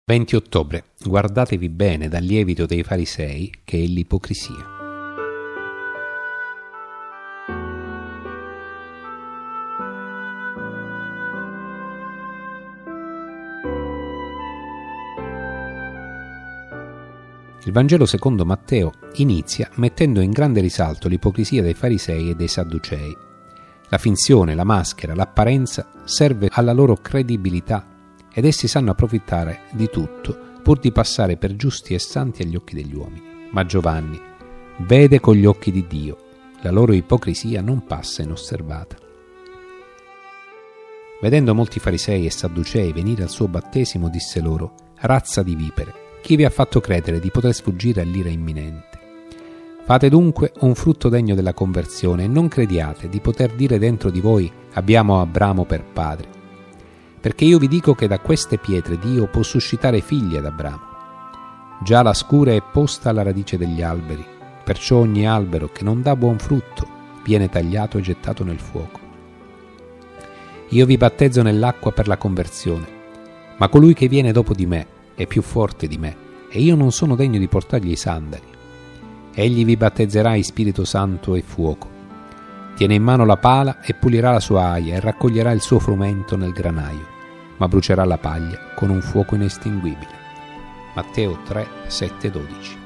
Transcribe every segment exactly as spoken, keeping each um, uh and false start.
venti ottobre. Guardatevi bene dal lievito dei farisei, che è l'ipocrisia. Il Vangelo secondo Matteo inizia mettendo in grande risalto l'ipocrisia dei farisei e dei sadducei. La finzione, la maschera, l'apparenza serve alla loro credibilità ed essi sanno approfittare di tutto pur di passare per giusti e santi agli occhi degli uomini. Ma Giovanni vede con gli occhi di Dio. La loro ipocrisia non passa inosservata. Vedendo molti farisei e sadducei venire al suo battesimo, disse loro: razza di vipere, chi vi ha fatto credere di poter sfuggire all'ira imminente? Fate dunque un frutto degno della conversione e non crediate di poter dire dentro di voi: abbiamo Abramo per padre. Perché io vi dico che da queste pietre Dio può suscitare figli ad Abramo. Già la scure è posta alla radice degli alberi, perciò ogni albero che non dà buon frutto viene tagliato e gettato nel fuoco. Io vi battezzo nell'acqua per la conversione, ma colui che viene dopo di me è più forte di me, e io non sono degno di portargli i sandali. Egli vi battezzerà in Spirito Santo e fuoco. Tiene in mano la pala e pulirà la sua aia e raccoglierà il suo frumento nel granaio, ma brucerà la paglia con un fuoco inestinguibile. Matteo tre, sette, dodici.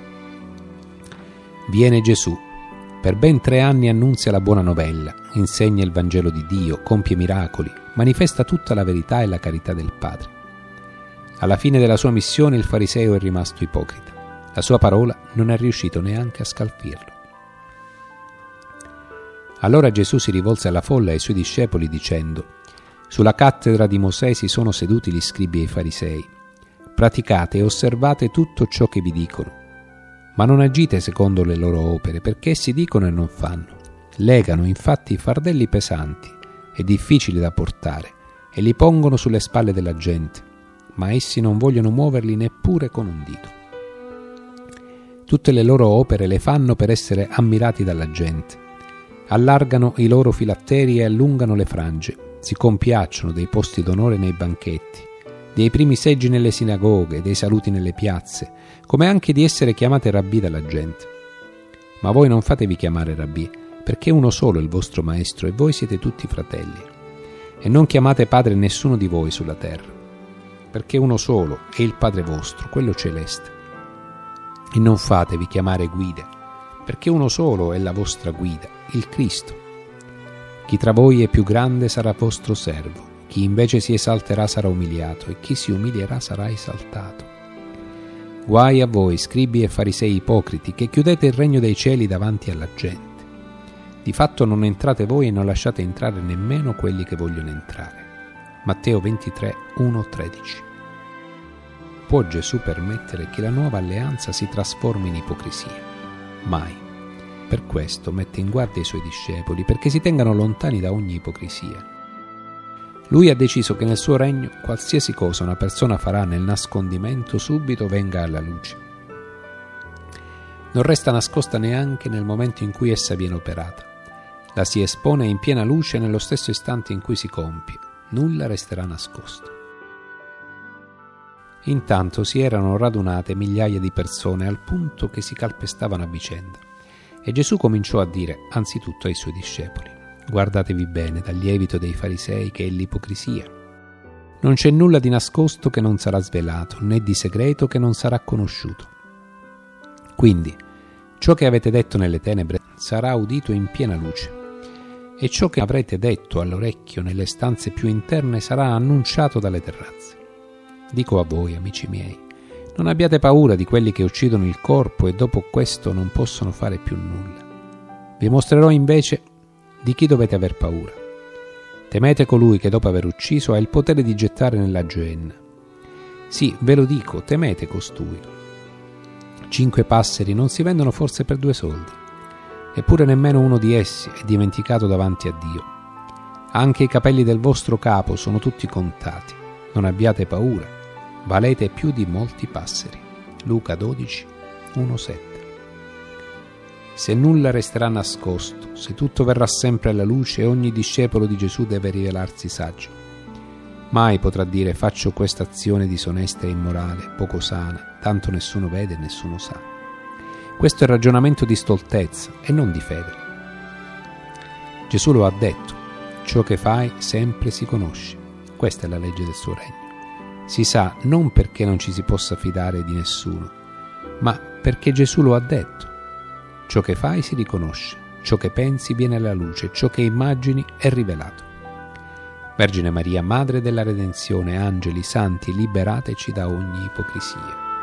Viene Gesù. Per ben tre anni annunzia la buona novella, insegna il Vangelo di Dio, compie miracoli, manifesta tutta la verità e la carità del Padre. Alla fine della sua missione il fariseo è rimasto ipocrita. La sua parola non è riuscito neanche a scalfirlo. Allora Gesù si rivolse alla folla e ai suoi discepoli dicendo: sulla cattedra di Mosè si sono seduti gli scribi e i farisei. Praticate e osservate tutto ciò che vi dicono, ma non agite secondo le loro opere, perché essi dicono e non fanno. Legano infatti fardelli pesanti e difficili da portare e li pongono sulle spalle della gente, ma essi non vogliono muoverli neppure con un dito. Tutte le loro opere le fanno per essere ammirati dalla gente. Allargano i loro filatteri e allungano le frange, si compiacciono dei posti d'onore nei banchetti, dei primi seggi nelle sinagoghe, dei saluti nelle piazze, come anche di essere chiamate rabbì dalla gente. Ma voi non fatevi chiamare rabbì, perché uno solo è il vostro maestro e voi siete tutti fratelli. E non chiamate padre nessuno di voi sulla terra, perché uno solo è il Padre vostro, quello celeste. E non fatevi chiamare guide, perché uno solo è la vostra guida, il Cristo. Chi tra voi è più grande sarà vostro servo, chi invece si esalterà sarà umiliato, e chi si umilierà sarà esaltato. Guai a voi, scribi e farisei ipocriti, che chiudete il regno dei cieli davanti alla gente. Di fatto non entrate voi e non lasciate entrare nemmeno quelli che vogliono entrare. Matteo ventitré, uno, tredici. Può Gesù permettere che la nuova alleanza si trasformi in ipocrisia? Mai. Per questo mette in guardia i suoi discepoli, perché si tengano lontani da ogni ipocrisia. Lui ha deciso che nel suo regno qualsiasi cosa una persona farà nel nascondimento subito venga alla luce. Non resta nascosta neanche nel momento in cui essa viene operata. La si espone in piena luce nello stesso istante in cui si compie. Nulla resterà nascosto. Intanto si erano radunate migliaia di persone al punto che si calpestavano a vicenda. E Gesù cominciò a dire anzitutto ai suoi discepoli: guardatevi bene dal lievito dei farisei, che è l'ipocrisia. Non c'è nulla di nascosto che non sarà svelato, né di segreto che non sarà conosciuto. Quindi ciò che avete detto nelle tenebre sarà udito in piena luce, e ciò che avrete detto all'orecchio nelle stanze più interne sarà annunciato dalle terrazze. Dico a voi, amici miei, non abbiate paura di quelli che uccidono il corpo e dopo questo non possono fare più nulla. Vi mostrerò invece di chi dovete aver paura. Temete colui che dopo aver ucciso ha il potere di gettare nella Geenna. Sì, ve lo dico, temete costui. Cinque passeri non si vendono forse per due soldi, eppure nemmeno uno di essi è dimenticato davanti a Dio. Anche i capelli del vostro capo sono tutti contati. Non abbiate paura, valete più di molti passeri. Luca dodici, uno, sette. Se nulla resterà nascosto, se tutto verrà sempre alla luce, ogni discepolo di Gesù deve rivelarsi saggio. Mai potrà dire faccio questa azione disonesta e immorale, poco sana, tanto nessuno vede e nessuno sa. Questo è il ragionamento di stoltezza e non di fede. Gesù lo ha detto, ciò che fai sempre si conosce. Questa è la legge del suo regno. Si sa non perché non ci si possa fidare di nessuno, ma perché Gesù lo ha detto. Ciò che fai si riconosce, ciò che pensi viene alla luce, ciò che immagini è rivelato. Vergine Maria, Madre della Redenzione, angeli, santi, liberateci da ogni ipocrisia.